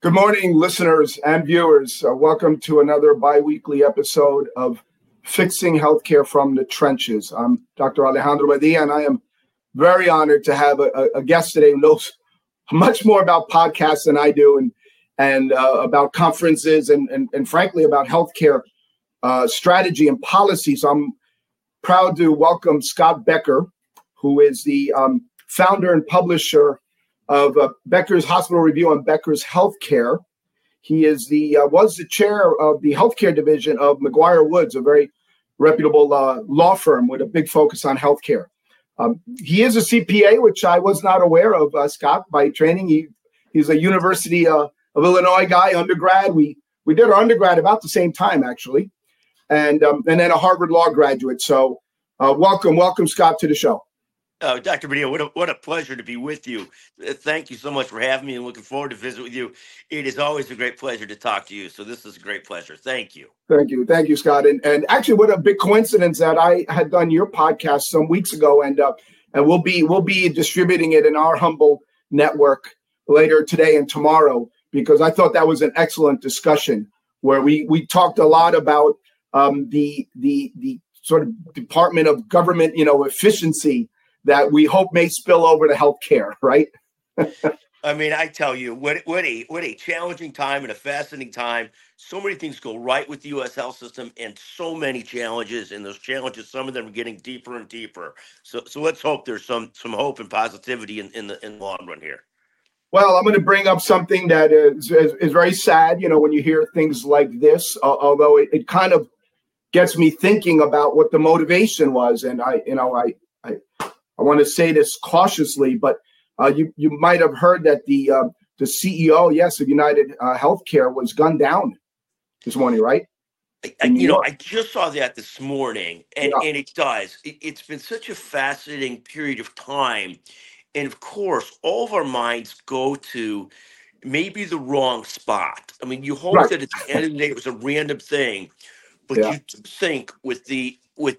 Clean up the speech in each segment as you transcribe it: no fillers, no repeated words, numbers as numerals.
Good morning, listeners and viewers. Welcome to another bi-weekly episode of Fixing Healthcare from the Trenches. I'm Dr. Alejandro Badilla, and I am very honored to have a guest today who knows much more about podcasts than I do, and about conferences and frankly about healthcare strategy and policy. So I'm proud to welcome Scott Becker, who is the founder and publisher of Becker's Hospital Review on Becker's Healthcare. He is was the chair of the healthcare division of McGuire Woods, a very reputable law firm with a big focus on healthcare. He is a CPA, which I was not aware of, Scott, by training. He's a University of Illinois guy, undergrad. We did our undergrad about the same time, actually, and then a Harvard Law graduate. So welcome, Scott, to the show. Dr. Badilla, what a pleasure to be with you. Thank you so much for having me and looking forward to visit with you. It is always a great pleasure to talk to you. So this is a great pleasure. Thank you. Thank you, Scott. And actually, what a big coincidence that I had done your podcast some weeks ago, and we'll be distributing it in our humble network later today and tomorrow, because I thought that was an excellent discussion where we talked a lot about the sort of Department of Government, efficiency that we hope may spill over to healthcare, right? I mean, I tell you, what a challenging time and a fascinating time. So many things go right with the U.S. health system, and so many challenges. And those challenges, some of them are getting deeper and deeper. So let's hope there's some hope and positivity in the long run here. Well, I'm going to bring up something that is very sad. When you hear things like this, although it kind of gets me thinking about what the motivation was, and I want to say this cautiously, but you might have heard that the CEO, yes, of United Healthcare was gunned down this morning, right? I just saw that this morning, and it does. It's been such a fascinating period of time, and of course, all of our minds go to maybe the wrong spot. I mean, you hope that at the end of the day it was a random thing, but you think with the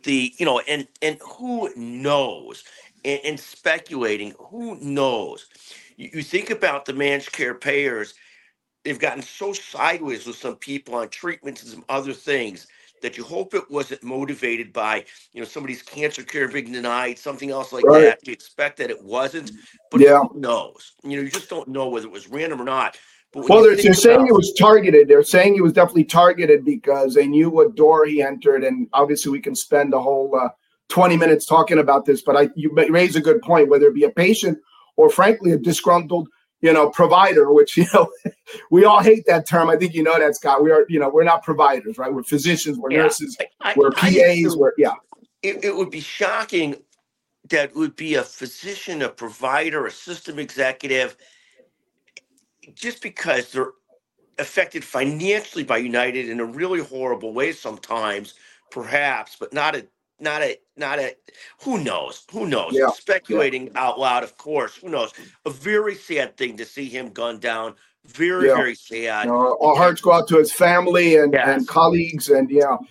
and who knows. And speculating, who knows? You think about the managed care payers, they've gotten so sideways with some people on treatments and some other things that you hope it wasn't motivated by, somebody's cancer care being denied, something else like that. You expect that it wasn't, but who knows? You just don't know whether it was random or not. Well, they're saying it was targeted. They're saying he was definitely targeted because they knew what door he entered. And obviously we can spend the whole 20 minutes talking about this, but you raise a good point, whether it be a patient or frankly a disgruntled, provider, which, we all hate that term. I think you know that, Scott. We are, we're not providers, right? We're physicians, we're nurses, we're PAs, It would be shocking that it would be a physician, a provider, a system executive, just because they're affected financially by United in a really horrible way sometimes, perhaps, but not a who knows? Speculating out loud, of course. Who knows? A very sad thing to see him gunned down. Very sad. Our hearts go out to his family and colleagues, and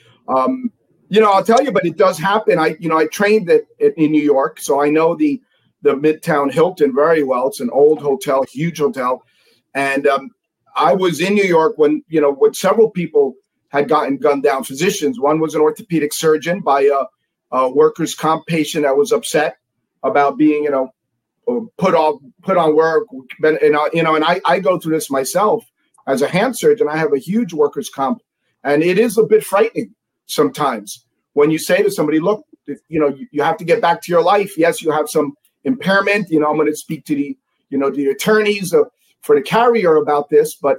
I'll tell you, but it does happen. I trained in New York, so I know the Midtown Hilton very well. It's an old hotel, huge hotel, and I was in New York when several people had gotten gunned down. Physicians. One was an orthopedic surgeon by a workers' comp patient that was upset about being, put on work. And I go through this myself as a hand surgeon. I have a huge workers' comp, and it is a bit frightening sometimes when you say to somebody, "Look, you have to get back to your life. Yes, you have some impairment. I'm going to speak to the attorneys for the carrier about this, but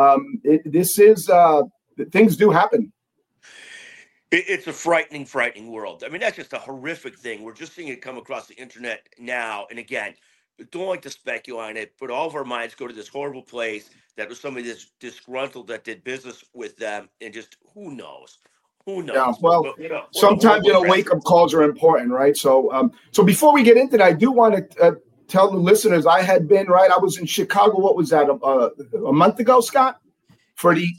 things do happen." It's a frightening world. I mean, that's just a horrific thing. We're just seeing it come across the internet now. And again, don't like to speculate on it, but all of our minds go to this horrible place that was somebody that's disgruntled that did business with them, and just who knows? Yeah, well, sometimes wake-up calls are important, right? So, before we get into that, I do want to tell the listeners I was in Chicago. What was that? A month ago, Scott? For the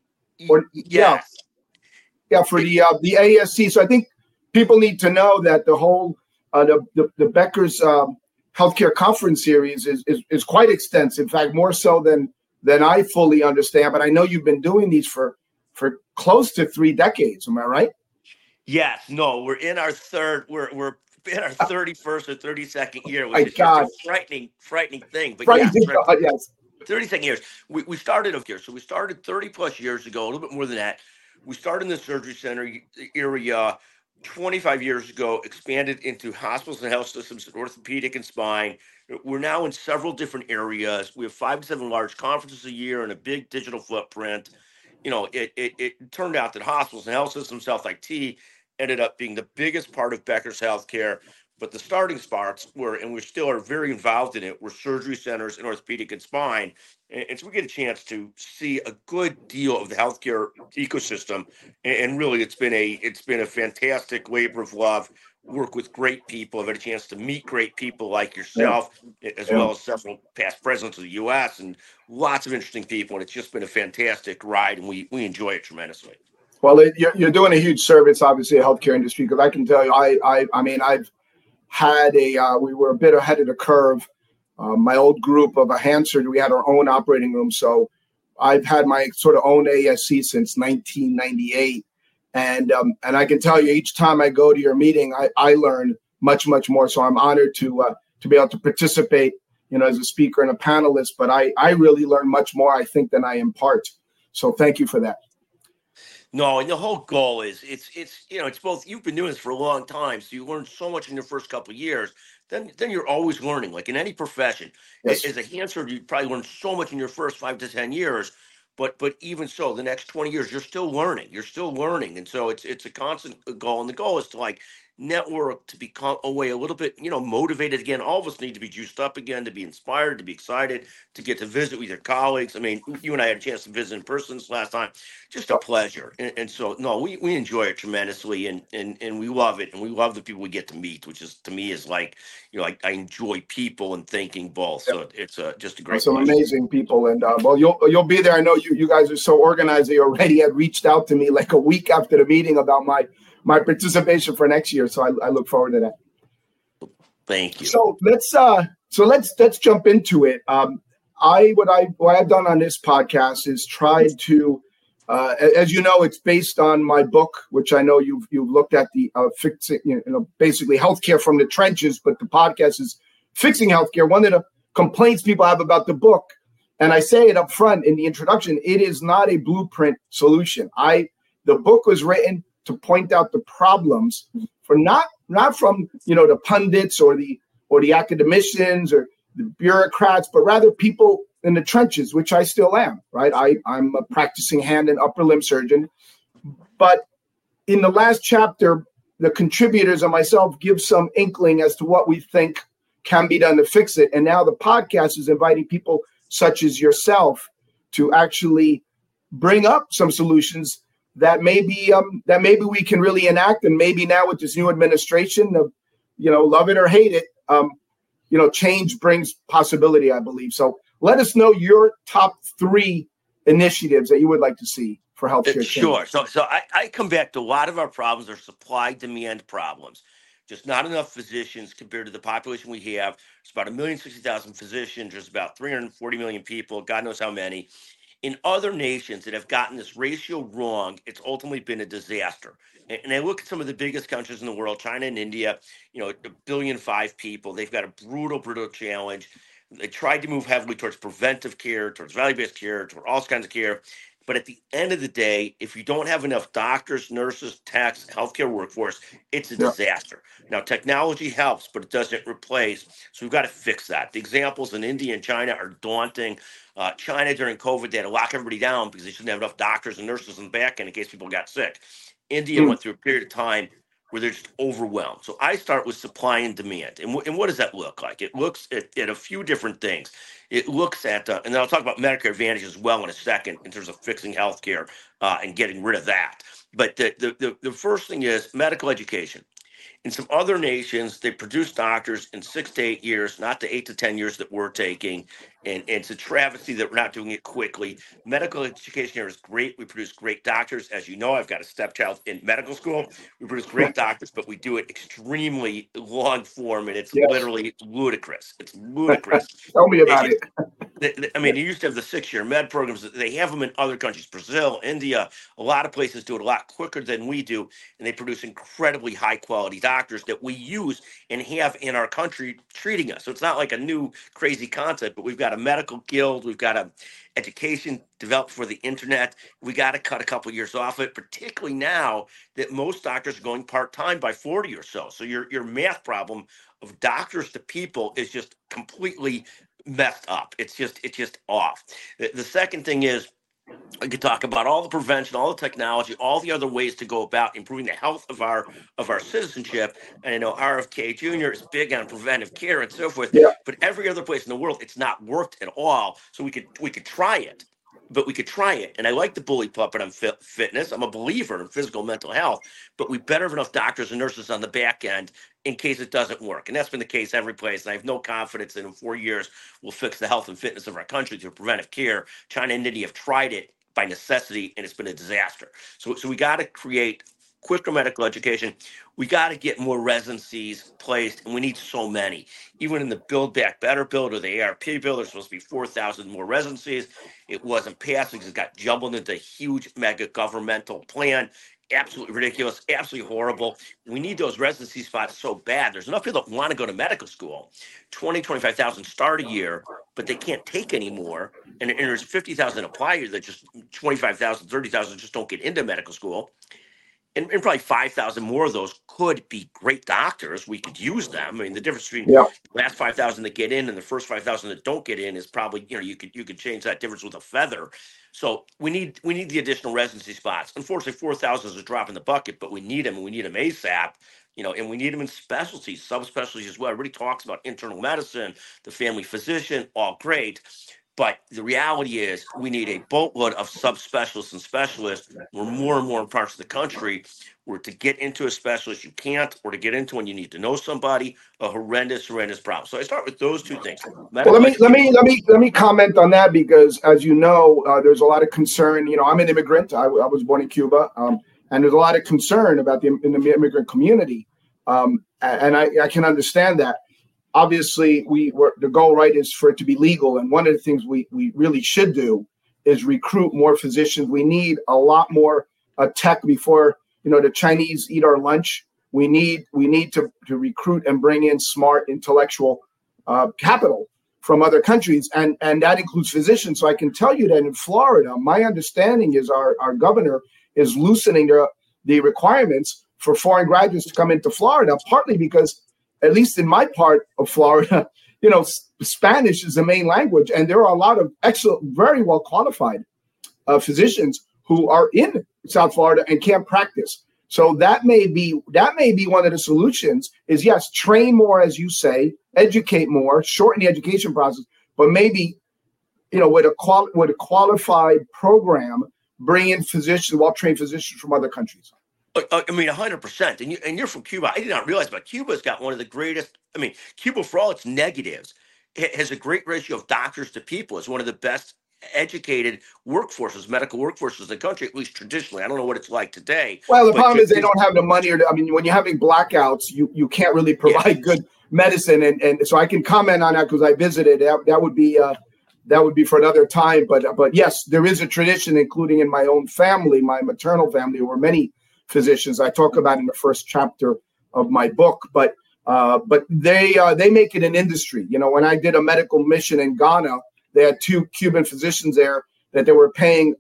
ASC. So I think people need to know that the whole the Becker's healthcare conference series is quite extensive. In fact, more so than than I fully understand. But I know you've been doing these for close to 3 decades. Am I right? Yes. No, we're in our third. We're in our 31st or 32nd year, My which is just a God. frightening thing. But Praise yes, God, yes. 32nd years. We started here. So we started 30 plus years ago, a little bit more than that. We started in the surgery center area 25 years ago, expanded into hospitals and health systems, orthopedic and spine. We're now in several different areas. We have 5 to 7 large conferences a year and a big digital footprint. It turned out that hospitals and health systems, health IT, ended up being the biggest part of Becker's healthcare. But the starting spots were, and we still are very involved in it, were surgery centers and orthopedic and spine. And so we get a chance to see a good deal of the healthcare ecosystem. And really, it's been a fantastic labor of love. Work with great people. I've had a chance to meet great people like Yeah, yourself, as yeah. well as several past presidents of the U.S. and lots of interesting people. And it's just been a fantastic ride, and we enjoy it tremendously. Well, you're doing a huge service, obviously, the healthcare industry, because I can tell you, I mean, I've had we were a bit ahead of the curve. My old group of a hand surgery, we had our own operating room. So I've had my sort of own ASC since 1998. And I can tell you, each time I go to your meeting, I learn much more. So I'm honored to be able to participate, as a speaker and a panelist. But I really learn much more, I think, than I impart. So thank you for that. No, and the whole goal is it's both. You've been doing this for a long time, so you learn so much in your first couple of years. Then you're always learning, like in any profession. Yes. As a hand surgeon, you probably learn so much in your first 5 to 10 years. But even so, the next 20 years, you're still learning. You're still learning, and so it's a constant goal. And the goal is to like network, to become a way a little bit motivated again. All of us need to be juiced up again, to be inspired, to be excited, to get to visit with your colleagues. I mean, you and I had a chance to visit in person this last time. Just a pleasure. And so no, we enjoy it tremendously, and we love it, and we love the people we get to meet, which is, to me, is like, I enjoy people and thinking both. So it's just a great Some pleasure. amazing people. And well, you'll be there. I know you guys are so organized. They already had reached out to me like a week after the meeting about my participation for next year. So I look forward to that. Thank you. So let's jump into it. What I've done on this podcast is tried to, as you know, it's based on my book, which I know you've looked at, the fixing, basically healthcare from the trenches. But the podcast is Fixing Healthcare. One of the complaints people have about the book, and I say it up front in the introduction, it is not a blueprint solution. The book was written to point out the problems for not from the pundits or the academicians or the bureaucrats, but rather people in the trenches, which I still am, right? I'm a practicing hand and upper limb surgeon. But in the last chapter, the contributors and myself give some inkling as to what we think can be done to fix it. And now the podcast is inviting people such as yourself to actually bring up some solutions that maybe we can really enact. And maybe now with this new administration of, love it or hate it, change brings possibility, I believe. So let us know your top 3 initiatives that you would like to see for healthcare change. Sure. So I come back to a lot of our problems are supply-demand problems. Just not enough physicians compared to the population we have. It's about 1,060,000 physicians. There's about 340 million people. God knows how many. In other nations that have gotten this ratio wrong, it's ultimately been a disaster. And I look at some of the biggest countries in the world, China and India, 1.5 billion people. They've got a brutal challenge. They tried to move heavily towards preventive care, towards value-based care, towards all kinds of care. But at the end of the day, if you don't have enough doctors, nurses, techs, healthcare workforce, it's a disaster. Now, technology helps, but it doesn't replace. So we've got to fix that. The examples in India and China are daunting. China during COVID, they had to lock everybody down because they shouldn't have enough doctors and nurses in the back end in case people got sick. India went through a period of time where they're just overwhelmed. So I start with supply and demand. And what does that look like? It looks at a few different things. It looks at, and then I'll talk about Medicare Advantage as well in a second in terms of fixing healthcare and getting rid of that. But the first thing is medical education. In some other nations, they produce doctors in 6 to 8 years, not the 8 to 10 years that we're taking. And it's a travesty that we're not doing it quickly. Medical education here is great. We produce great doctors. As you know, I've got a stepchild in medical school. We produce great doctors, but we do it extremely long form, and it's literally ludicrous. It's ludicrous. Tell me about it. I mean, you used to have the 6-year med programs. They have them in other countries, Brazil, India. A lot of places do it a lot quicker than we do, and they produce incredibly high quality doctors that we use and have in our country treating us. So it's not like a new crazy concept, but we've got a medical guild, we've got a education developed for the internet. We got to cut a couple of years off it, particularly now that most doctors are going part time by 40 or so. So your math problem of doctors to people is just completely messed up. It's just off. The second thing is I could talk about all the prevention, all the technology, all the other ways to go about improving the health of our citizenship. And I know RFK Jr. is big on preventive care and so forth, Yeah. but every other place in the world, it's not worked at all. So we could try it. But we could try it. And I like the bully puppet on fitness. I'm a believer in physical and mental health, but we better have enough doctors and nurses on the back end in case it doesn't work. And that's been the case every place. And I have no confidence that in 4 years we'll fix the health and fitness of our country through preventive care. China and India have tried it by necessity, and it's been a disaster. So we got to create quicker medical education. We got to get more residencies placed, and we need so many. Even in the Build Back Better bill or the ARP bill, there's supposed to be 4,000 more residencies. It wasn't passed because it got jumbled into a huge mega governmental plan. Absolutely ridiculous, absolutely horrible. We need those residency spots so bad. There's enough people that want to go to medical school. 25,000 start a year, but they can't take anymore. And there's 50,000 apply that just 25,000, 30,000 just don't get into medical school. And probably 5,000 more of those could be great doctors. We could use them. I mean, the difference between the last 5,000 that get in and the first 5,000 that don't get in is probably, you could change that difference with a feather. So we need the additional residency spots. Unfortunately, 4,000 is a drop in the bucket, but we need them, and we need them ASAP. And we need them in specialties, subspecialties as well. Everybody talks about internal medicine, the family physician, all great. But the reality is we need a boatload of subspecialists and specialists. We're more and more in parts of the country where to get into a specialist you can't, or to get into one you need to know somebody. A horrendous problem. So I start with those two things. Well, let me comment on that, because as you know, there's a lot of concern. I'm an immigrant. I was born in Cuba, and there's a lot of concern about in the immigrant community, and I can understand that. Obviously, the goal, right, is for it to be legal. And one of the things we really should do is recruit more physicians. We need a lot more tech before, the Chinese eat our lunch. We need to recruit and bring in smart intellectual capital from other countries. And that includes physicians. So I can tell you that in Florida, my understanding is our governor is loosening the requirements for foreign graduates to come into Florida, partly because, at least in my part of Florida, Spanish is the main language, and there are a lot of excellent, very well qualified physicians who are in South Florida and can't practice. So that may be one of the solutions. Is yes, train more, as you say, educate more, shorten the education process, but maybe with a qualified program, bring in physicians, well-trained physicians from other countries. I mean, 100%. And you're from Cuba. I did not realize, but Cuba's got one of the greatest. I mean, Cuba, for all its negatives, has a great ratio of doctors to people. It's one of the best educated workforces, medical workforces in the country, at least traditionally. I don't know what it's like today. Well, the problem is they don't have the money. When you're having blackouts, you can't really provide good medicine. And so I can comment on that because I visited. That would be for another time. But yes, there is a tradition, including in my own family, my maternal family, where many physicians I talk about in the first chapter of my book, but they make it an industry. When I did a medical mission in Ghana, they had 2 Cuban physicians there that they were paying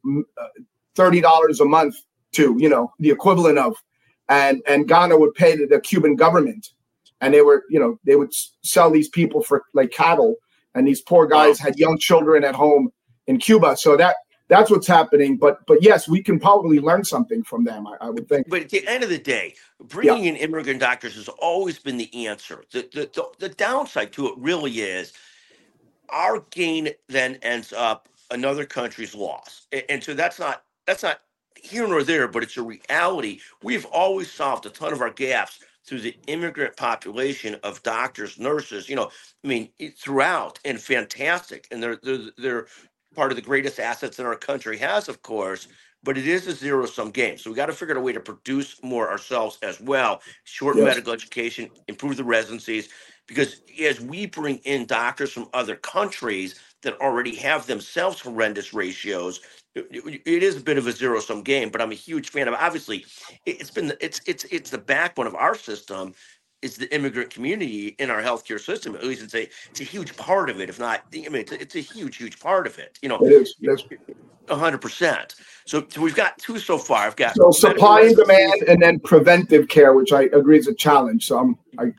$30 a month to, the equivalent of, and Ghana would pay the Cuban government, and they would sell these people for like cattle, and these poor guys had young children at home in Cuba. So that's what's happening. But yes, we can probably learn something from them, I would think. But at the end of the day, bringing in immigrant doctors has always been the answer. The downside to it really is our gain then ends up another country's loss. And so that's not here nor there, but it's a reality. We've always solved a ton of our gaps through the immigrant population of doctors, nurses, throughout, and fantastic. And they're part of the greatest assets in our country has, of course, but it is a zero-sum game. So we got to figure out a way to produce more ourselves as well, shorten medical education, improve the residencies, because as we bring in doctors from other countries, that already have themselves horrendous ratios. It is a bit of a zero-sum game, but I'm a huge fan of. Obviously, it's the backbone of our system. Is the immigrant community in our healthcare system? At least it's a huge part of it. If not, I mean, it's a huge part of it. It is. Yes. 100%. So we've got two so far. I've got supply and demand, and then preventive care, which I agree is a challenge. So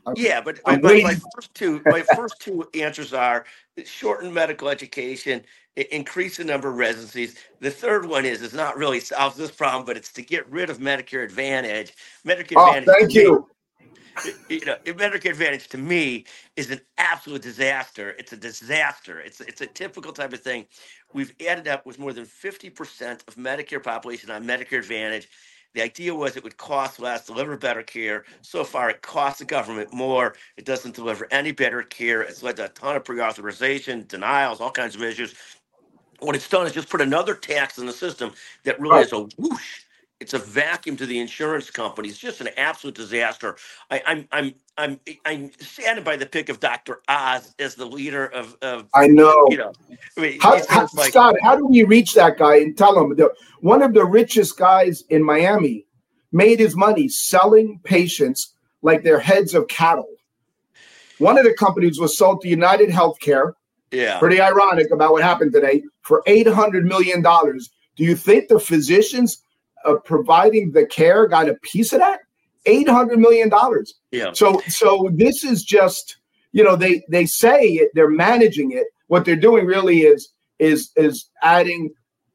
my first two answers are shorten medical education, increase the number of residencies. The third one is not really solves this problem, but it's to get rid of Medicare Advantage. Advantage. Thank you. Medicare Advantage to me is an absolute disaster. It's a disaster. It's a typical type of thing. We've ended up with more than 50% of Medicare population on Medicare Advantage. The idea was it would cost less, deliver better care. So far, it costs the government more. It doesn't deliver any better care. It's led to a ton of pre-authorization, denials, all kinds of issues. What it's done is just put another tax in the system that really is a whoosh. It's a vacuum to the insurance companies. It's just an absolute disaster. I'm saddened by the pick of Dr. Oz as the leader of I know. Scott, how do we reach that guy and tell him that one of the richest guys in Miami made his money selling patients like they're heads of cattle? One of the companies was sold to United Healthcare. Yeah. Pretty ironic about what happened today for $800 million. Do you think the physicians providing the care got a piece of that? $800 million. Yeah. So this is just, they say they're managing it. What they're doing really is adding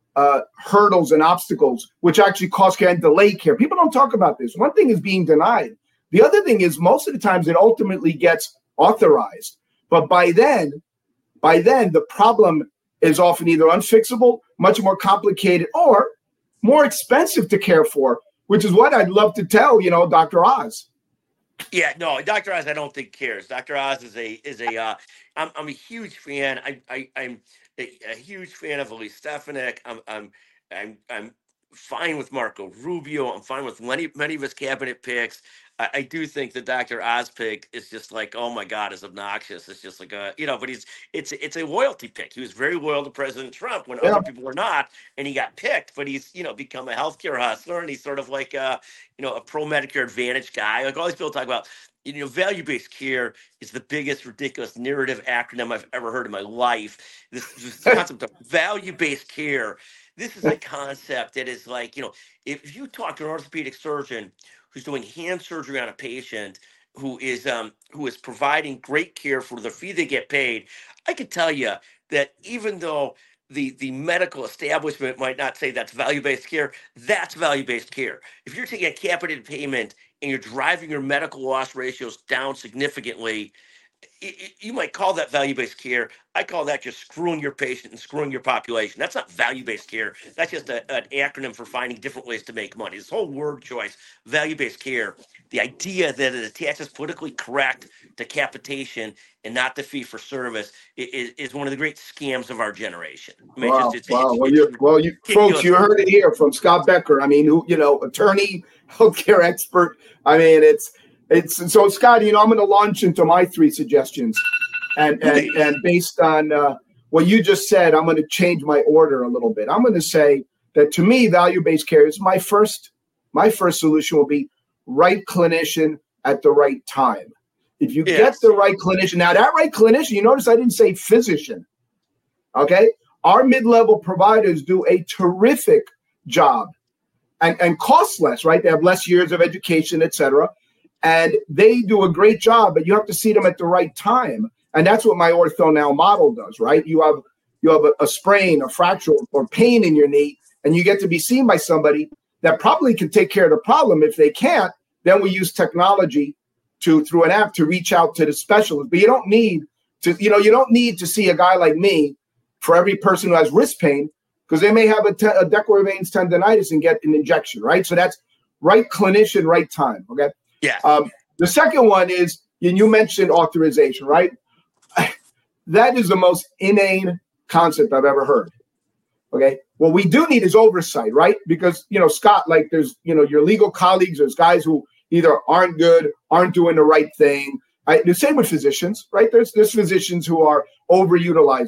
hurdles and obstacles, which actually cost care and delay care. People don't talk about this. One thing is being denied. The other thing is most of the times it ultimately gets authorized. But by then the problem is often either unfixable, much more complicated, or more expensive to care for, which is what I'd love to tell, Dr. Oz. Yeah, no, Dr. Oz, I don't think cares. Dr. Oz I'm a huge fan. I'm a huge fan of Elise Stefanik. I'm fine with Marco Rubio. I'm fine with many of his cabinet picks. I do think the Dr. Oz pick is just like, oh my God, is obnoxious. It's just like but it's a loyalty pick. He was very loyal to President Trump when other people were not, and he got picked. But he's become a healthcare hustler, and he's sort of like a pro Medicare Advantage guy. Like all these people talk about, value-based care is the biggest ridiculous narrative acronym I've ever heard in my life. This concept of value-based care. This is a concept that is like, if you talk to an orthopedic surgeon who's doing hand surgery on a patient who is providing great care for the fee they get paid, I can tell you that even though the medical establishment might not say that's value-based care, that's value-based care. If you're taking a capitated payment and you're driving your medical loss ratios down significantly, you might call that value-based care. I call that just screwing your patient and screwing your population. That's not value-based care. That's just an acronym for finding different ways to make money. This whole word choice, value-based care, the idea that it attaches politically correct to capitation and not the fee for service is one of the great scams of our generation. I mean, folks, you heard it here from Scott Becker. I mean, attorney, healthcare expert. I mean, it's so, Scott, I'm going to launch into my 3 suggestions, and based on what you just said, I'm going to change my order a little bit. I'm going to say that to me, value-based care is my first solution will be right clinician at the right time. If you get the right clinician, now that right clinician, you notice I didn't say physician. Okay, our mid-level providers do a terrific job and cost less, right? They have less years of education, et cetera. And they do a great job, but you have to see them at the right time. And that's what my Ortho Now model does, right? You have a sprain, a fracture, or pain in your knee, and you get to be seen by somebody that probably can take care of the problem. If they can't, then we use technology through an app to reach out to the specialist. But you don't need to see a guy like me for every person who has wrist pain, because they may have a Dequervain's tendonitis and get an injection, right? So that's right clinician, right time, okay? Yeah. The second one is, you mentioned authorization, right? That is the most inane concept I've ever heard. Okay. What we do need is oversight, right? Because, Scott, like there's, your legal colleagues, there's guys who either aren't good, aren't doing the right thing. The same with physicians, right? There's physicians who are overutilizers.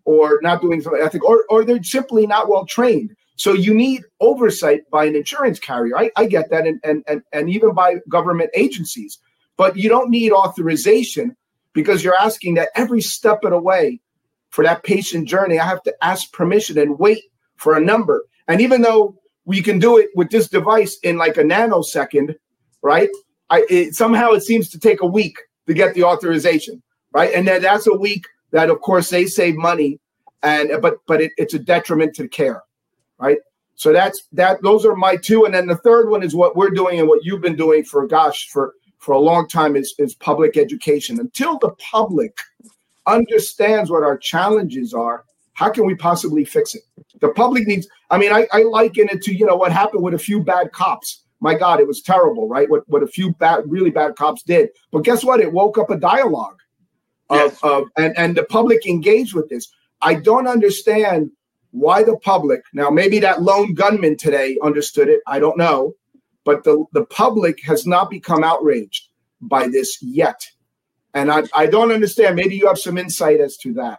or not doing something ethical, or they're simply not well trained. So you need oversight by an insurance carrier. I get that, and even by government agencies. But you don't need authorization, because you're asking that every step of the way for that patient journey, I have to ask permission and wait for a number. And even though we can do it with this device in like a nanosecond, right? Somehow it seems to take a week to get the authorization, right? And then that's a week that, of course, they save money, but it's a detriment to care, right? So those are my two. And then the third one is what we're doing and what you've been doing for a long time is public education. Until the public understands what our challenges are, how can we possibly fix it? The public needs, I liken it to, what happened with a few bad cops. My God, it was terrible, right? What a few really bad cops did. But guess what? It woke up a dialogue and the public engaged with this. I don't understand why the public, now maybe that lone gunman today understood it, I don't know, but the public has not become outraged by this yet. And I don't understand. Maybe you have some insight as to that.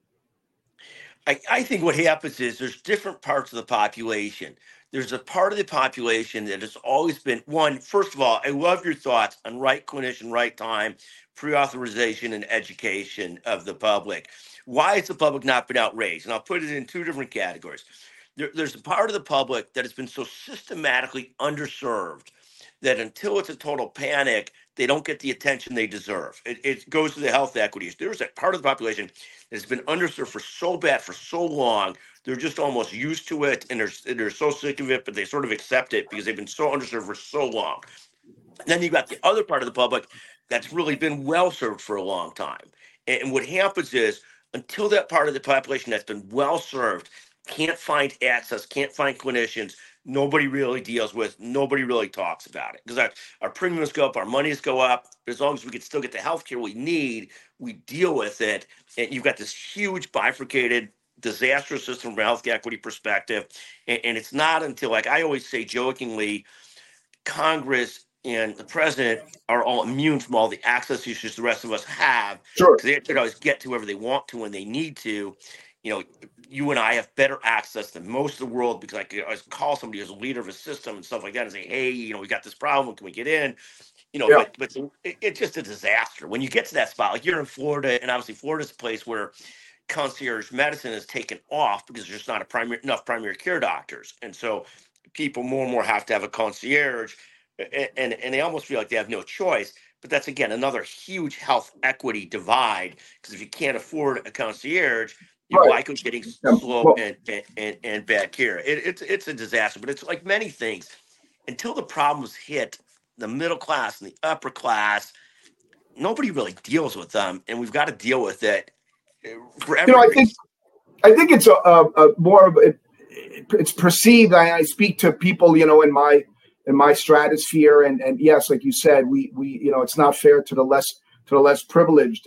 I think what happens is there's different parts of the population. There's a part of the population that has always been, one, first of all, I love your thoughts on right clinician, right time, pre-authorization, and education of the public. Why has the public not been outraged? And I'll put it in two different categories. There's a part of the public that has been so systematically underserved that until it's a total panic, they don't get the attention they deserve. It goes to the health equities. There's a part of the population that has been underserved for so long, they're just almost used to it, and they're so sick of it, but they sort of accept it because they've been so underserved for so long. And then you've got the other part of the public that's really been well served for a long time. And what happens is, until that part of the population that's been well served can't find access, can't find clinicians, nobody really deals with, nobody really talks about it, because our premiums go up, our monies go up. But as long as we can still get the healthcare we need, we deal with it. And you've got this huge bifurcated, disastrous system from a health equity perspective. And it's not until, like I always say jokingly, Congress and the president are all immune from all the access issues the rest of us have. Sure. Because they can always get to wherever they want to when they need to. You and I have better access than most of the world, because I could always call somebody who's a leader of a system and stuff like that and say, hey, we got this problem. Can we get in? But it's just a disaster. When you get to that spot, like you're in Florida, and obviously Florida's a place where concierge medicine is taken off because there's just not enough primary care doctors. And so people more and more have to have a concierge, and they almost feel like they have no choice. But that's, again, another huge health equity divide, because if you can't afford a concierge, you're likely getting slow and bad care. It's a disaster, but it's like many things. Until the problems hit the middle class and the upper class, nobody really deals with them, and we've got to deal with it for everything. I think it's a more of it's perceived. I speak to people, in my stratosphere, and yes, like you said, we it's not fair to the less privileged,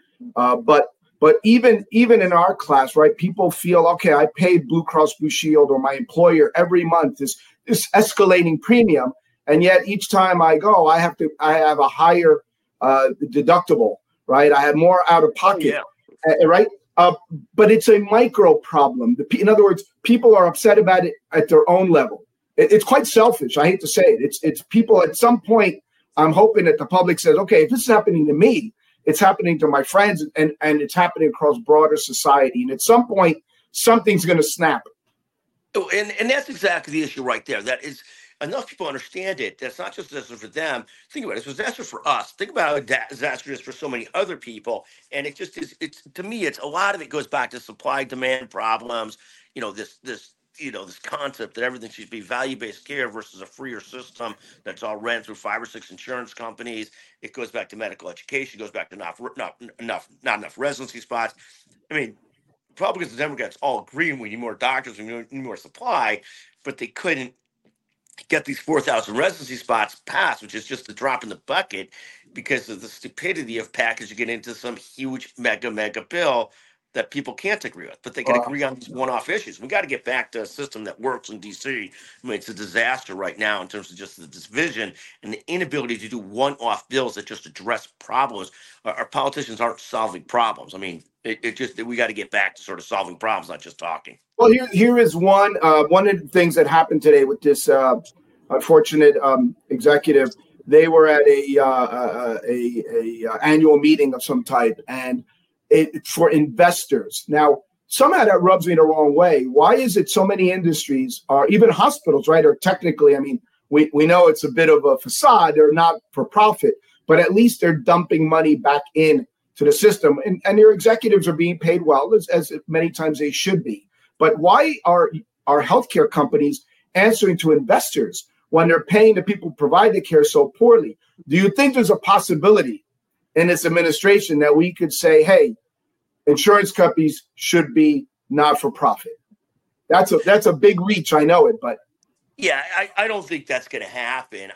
but even in our class, right? People feel, okay, I paid Blue Cross Blue Shield or my employer every month this escalating premium, and yet each time I go, I have a higher deductible, right? I have more out of pocket, right? But it's a micro problem. In other words, people are upset about it at their own level. It's quite selfish. I hate to say it. It's people at some point. I'm hoping that the public says, okay, if this is happening to me, it's happening to my friends, and it's happening across broader society. And at some point, something's going to snap. Oh, and that's exactly the issue right there. That is, enough people understand it. That's not just a disaster for them. Think about it. It's a disaster for us. Think about how disaster is for so many other people. And it just is. It's, to me, it's a lot of it goes back to supply demand problems. This concept that everything should be value-based care versus a freer system that's all ran through 5 or 6 insurance companies. It goes back to medical education. It goes back to not enough residency spots. I mean, Republicans and Democrats all agree we need more doctors, we need more supply, but they couldn't get these 4,000 residency spots passed, which is just a drop in the bucket because of the stupidity of packaging it into some huge mega bill that people can't agree with, but they can agree on these one-off issues. We got to get back to a system that works in DC. I mean, it's a disaster right now in terms of just the division and the inability to do one-off bills that just address problems. Our politicians aren't solving problems. I mean, we got to get back to sort of solving problems, not just talking. Well, here is one of the things that happened today with this unfortunate executive. They were at a annual meeting of some type, and it for investors. Now, somehow that rubs me the wrong way. Why is it so many industries, or even hospitals, right, are technically, I mean, we know it's a bit of a facade. They're not for profit, but at least they're dumping money back in to the system, and their executives are being paid well, as many times they should be. But why are healthcare companies answering to investors when they're paying the people who provide the care so poorly? Do you think there's a possibility in this administration that we could say, hey, insurance companies should be not-for-profit? That's a big reach, I know it, but yeah, I don't think that's going to happen.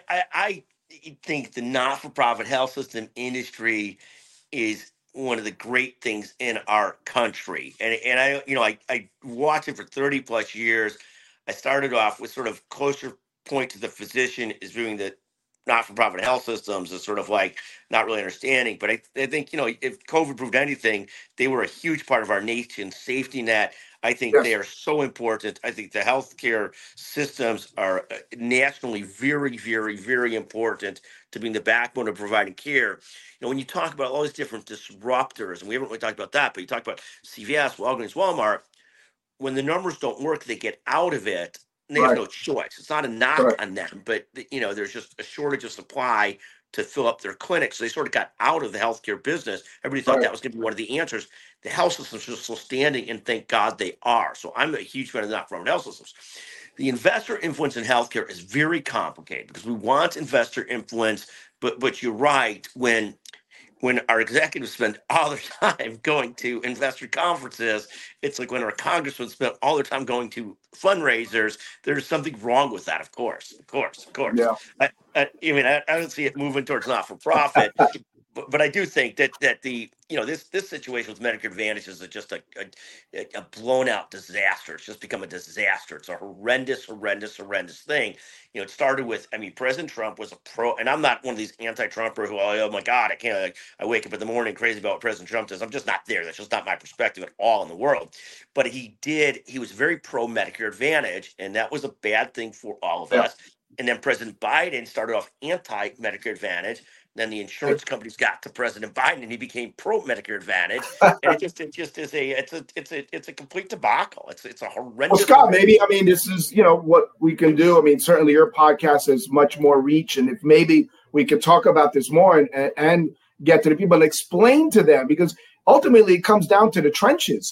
I think the not-for-profit health system industry is one of the great things in our country, and I watched it for 30 plus years. I started off with sort of closer point to the physician is viewing the not-for-profit health systems as sort of like not really understanding. But I think, if COVID proved anything, they were a huge part of our nation's safety net. I think they are so important. I think the healthcare systems are nationally very, very, very important to being the backbone of providing care. When you talk about all these different disruptors, and we haven't really talked about that, but you talk about CVS, Walgreens, Walmart, when the numbers don't work, they get out of it. And they have no choice. It's not a knock on them, but there's just a shortage of supply to fill up their clinics. So they sort of got out of the healthcare business. Everybody thought that was going to be one of the answers. The health systems are still standing, and thank God they are. So I'm a huge fan of the not-for-profit health systems. The investor influence in healthcare is very complicated because we want investor influence, but you're right, when our executives spend all their time going to investor conferences, it's like when our congressmen spend all their time going to fundraisers. There's something wrong with that, of course. Yeah. I don't see it moving towards not-for-profit, but I do think that the this situation with Medicare Advantage is just a blown out disaster. It's just become a disaster. It's a horrendous thing. It started with, President Trump was a pro, and I'm not one of these anti-Trumper who, oh my God, I wake up in the morning crazy about what President Trump does. I'm just not there. That's just not my perspective at all in the world. But he was very pro Medicare Advantage, and that was a bad thing for all of us. And then President Biden started off anti-Medicare Advantage. Then the insurance companies got to President Biden, and he became pro Medicare Advantage. And it just is it's a complete debacle. It's a horrendous. Well, Scott, maybe this is what we can do. Certainly your podcast has much more reach, and if maybe we could talk about this more and get to the people and explain to them, because ultimately it comes down to the trenches.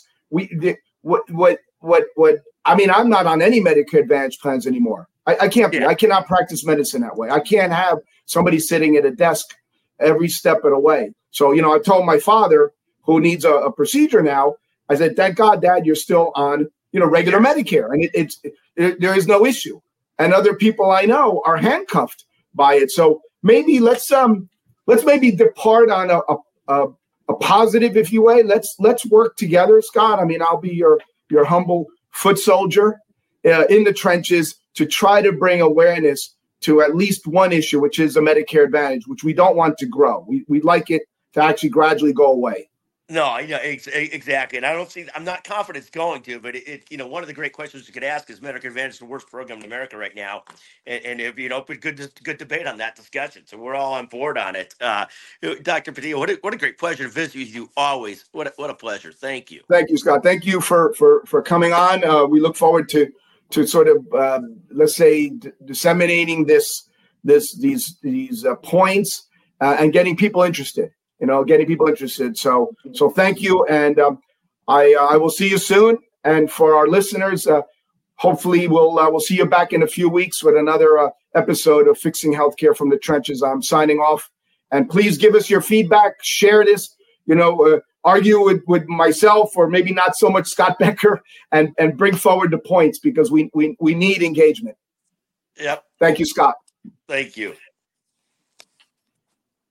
I'm not on any Medicare Advantage plans anymore. I can't be. I cannot practice medicine that way. I can't have somebody sitting at a desk every step of the way. So, I told my father, who needs a procedure now, I said, thank God, Dad, you're still on, regular Medicare. And there is no issue. And other people I know are handcuffed by it. So maybe let's maybe depart on a positive, if you will. Let's work together, Scott. I'll be your humble foot soldier in the trenches to try to bring awareness to at least one issue, which is a Medicare Advantage, which we don't want to grow. We'd like it to actually gradually go away. No, exactly. And I'm not confident it's going to, but one of the great questions you could ask is Medicare Advantage is the worst program in America right now. And it'd be an open, good debate on that discussion. So we're all on board on it. Dr. Padilla, what a great pleasure to visit with you always. What a pleasure. Thank you. Thank you, Scott. Thank you for coming on. We look forward to sort of, let's say, disseminating these points and getting people interested. So thank you. And I will see you soon. And for our listeners, hopefully we'll see you back in a few weeks with another episode of Fixing Healthcare from the Trenches. I'm signing off. And please give us your feedback. Share this, argue with myself, or maybe not so much Scott Becker, and bring forward the points, because we need engagement. Yep. Thank you, Scott. Thank you.